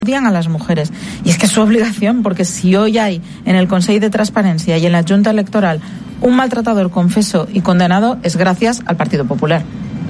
a las mujeres. Y es que es su obligación, porque si hoy hay en el Consejo de Transparencia y en la Junta Electoral un maltratador confeso y condenado, es gracias al Partido Popular.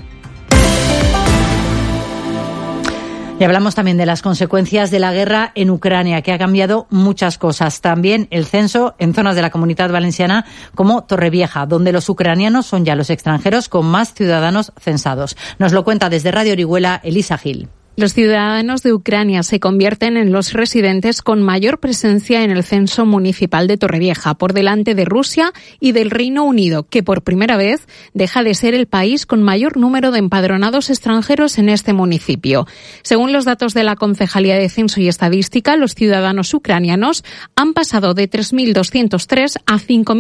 Y hablamos también de las consecuencias de la guerra en Ucrania, que ha cambiado muchas cosas. También el censo en zonas de la Comunidad Valenciana como Torrevieja, donde los ucranianos son ya los extranjeros con más ciudadanos censados. Nos lo cuenta desde Radio Orihuela Elisa Gil. Los ciudadanos de Ucrania se convierten en los residentes con mayor presencia en el censo municipal de Torrevieja, por delante de Rusia y del Reino Unido, que por primera vez deja de ser el país con mayor número de empadronados extranjeros en este municipio. Según los datos de la Concejalía de Censo y Estadística, los ciudadanos ucranianos han pasado de 3.203 a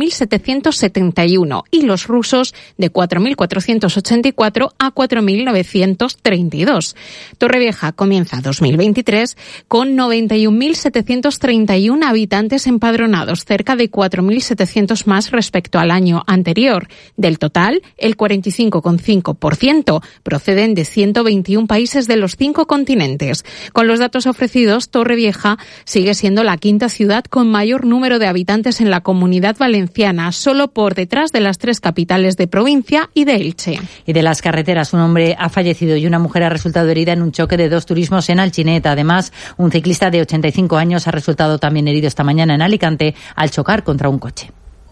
5.771 y los rusos de 4.484 a 4.932. Torrevieja comienza 2023 con 91.731 habitantes empadronados, cerca de 4.700 más respecto al año anterior. Del total, el 45,5% proceden de 121 países de los 5 continentes. Con los datos ofrecidos, Torrevieja sigue siendo la quinta ciudad con mayor número de habitantes en la Comunidad Valenciana, solo por detrás de las 3 capitales de provincia y de Elche. Y de las carreteras, un hombre ha fallecido y una mujer ha resultado herida en un choque de 2 turismos en Alginet. Además, un ciclista de 85 años ha resultado también herido esta mañana en Alicante al chocar contra un coche.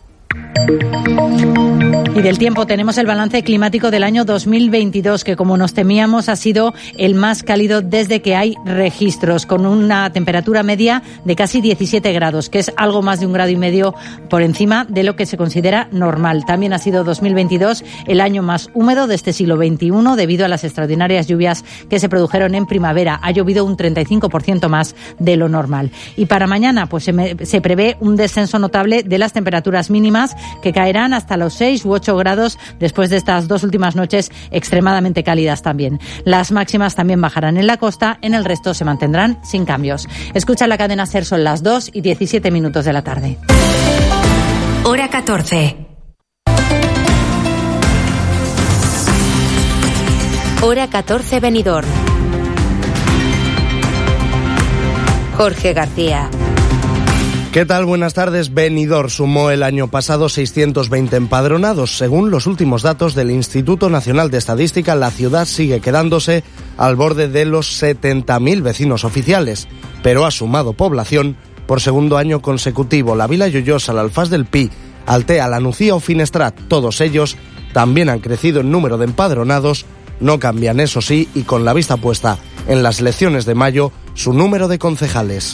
Y del tiempo tenemos el balance climático del año 2022, que como nos temíamos ha sido el más cálido desde que hay registros, con una temperatura media de casi 17 grados, que es algo más de 1,5 grados por encima de lo que se considera normal. También ha sido 2022 el año más húmedo de este siglo XXI debido a las extraordinarias lluvias que se produjeron en primavera. Ha llovido un 35% más de lo normal. Y para mañana pues se prevé un descenso notable de las temperaturas mínimas, que caerán hasta los 6 u 8 grados después de estas 2 últimas noches extremadamente cálidas también. Las máximas también bajarán en la costa, en el resto se mantendrán sin cambios. Escucha la cadena SER, son las 2:17 de la tarde. Hora 14. Hora 14 Benidorm. Jorge García. ¿Qué tal? Buenas tardes. Benidorm sumó el año pasado 620 empadronados. Según los últimos datos del Instituto Nacional de Estadística, la ciudad sigue quedándose al borde de los 70.000 vecinos oficiales, pero ha sumado población por segundo año consecutivo. La Vila Joiosa, la Alfàs del Pi, Altea, la Nucía o Finestrat, todos ellos también han crecido en número de empadronados. No cambian, eso sí, y con la vista puesta en las elecciones de mayo, su número de concejales.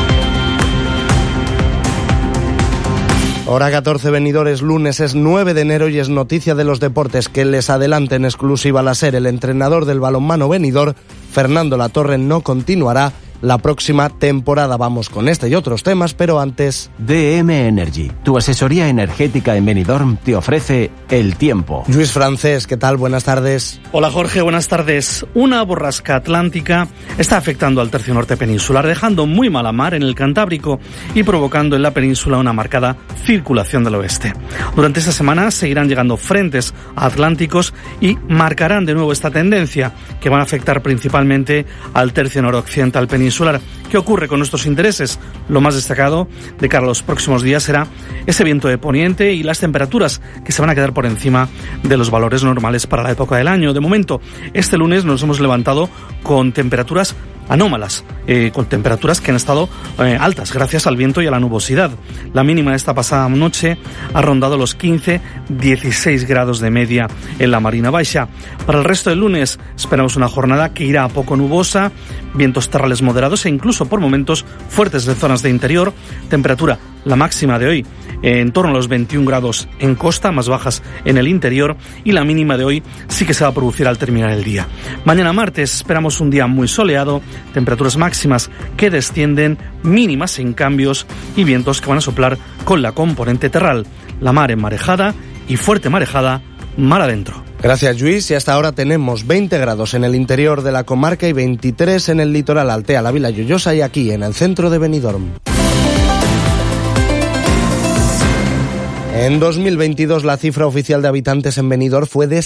Hora 14 Benidorm, es lunes, es 9 de enero y es noticia de los deportes que les adelanta en exclusiva la SER. El entrenador del balonmano Benidorm, Fernando Latorre, no continuará la próxima temporada. Vamos con este y otros temas, pero antes... DM Energy, tu asesoría energética en Benidorm, te ofrece el tiempo. Lluís Francés, ¿qué tal? Buenas tardes. Hola Jorge, buenas tardes. Una borrasca atlántica está afectando al tercio norte peninsular, dejando muy mala mar en el Cantábrico y provocando en la península una marcada circulación del oeste. Durante esta semana seguirán llegando frentes atlánticos y marcarán de nuevo esta tendencia, que van a afectar principalmente al tercio noroccidental peninsular. ¿Qué ocurre con nuestros intereses? Lo más destacado de cara a los próximos días será ese viento de poniente y las temperaturas que se van a quedar por encima de los valores normales para la época del año. De momento, este lunes nos hemos levantado con temperaturas anómalas, con temperaturas que han estado altas gracias al viento y a la nubosidad. La mínima de esta pasada noche ha rondado los 15-16 grados de media en la Marina Baixa. Para el resto del lunes esperamos una jornada que irá a poco nubosa, vientos terrales moderados e incluso por momentos fuertes de zonas de interior. Temperatura, la máxima de hoy, en torno a los 21 grados en costa, más bajas en el interior, y la mínima de hoy sí que se va a producir al terminar el día. Mañana martes esperamos un día muy soleado, temperaturas máximas que descienden, mínimas sin cambios y vientos que van a soplar con la componente terral. La mar enmarejada y fuerte marejada mar adentro. Gracias, Lluís. Y hasta ahora tenemos 20 grados en el interior de la comarca y 23 en el litoral, Altea, la Vila Joiosa y aquí en el centro de Benidorm. En 2022 la cifra oficial de habitantes en Benidorm fue de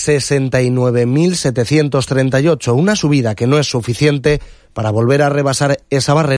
69.738, una subida que no es suficiente para volver a rebasar esa barrera